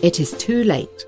It is too late."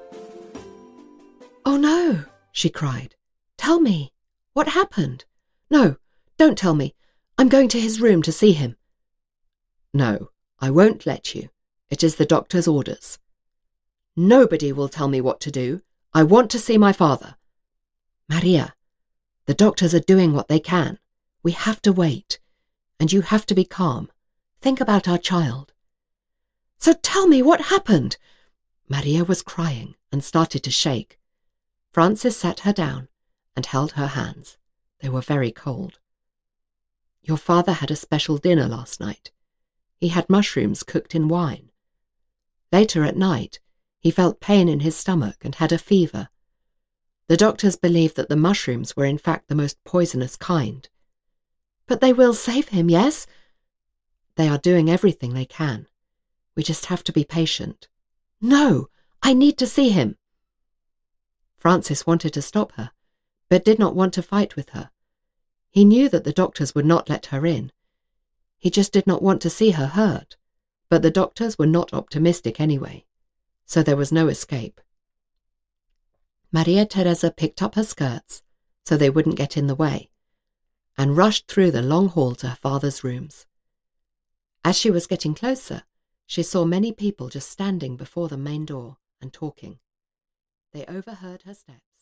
"Oh no," she cried. "Tell me. What happened?" "No, don't tell me. I'm going to his room to see him." "No, I won't let you. It is the doctor's orders." "Nobody will tell me what to do. I want to see my father." "Maria, the doctors are doing what they can. We have to wait. And you have to be calm. Think about our child." "So tell me what happened." Maria was crying and started to shake. Francis sat her down and held her hands. They were very cold. "Your father had a special dinner last night. He had mushrooms cooked in wine. Later at night, he felt pain in his stomach and had a fever. The doctors believe that the mushrooms were in fact the most poisonous kind." "But they will save him, yes?" "They are doing everything they can. We just have to be patient." "No, I need to see him." Francis wanted to stop her, but did not want to fight with her. He knew that the doctors would not let her in. He just did not want to see her hurt, but the doctors were not optimistic anyway, so there was no escape. Maria Teresa picked up her skirts so they wouldn't get in the way, and rushed through the long hall to her father's rooms. As she was getting closer, she saw many people just standing before the main door and talking. They overheard her steps.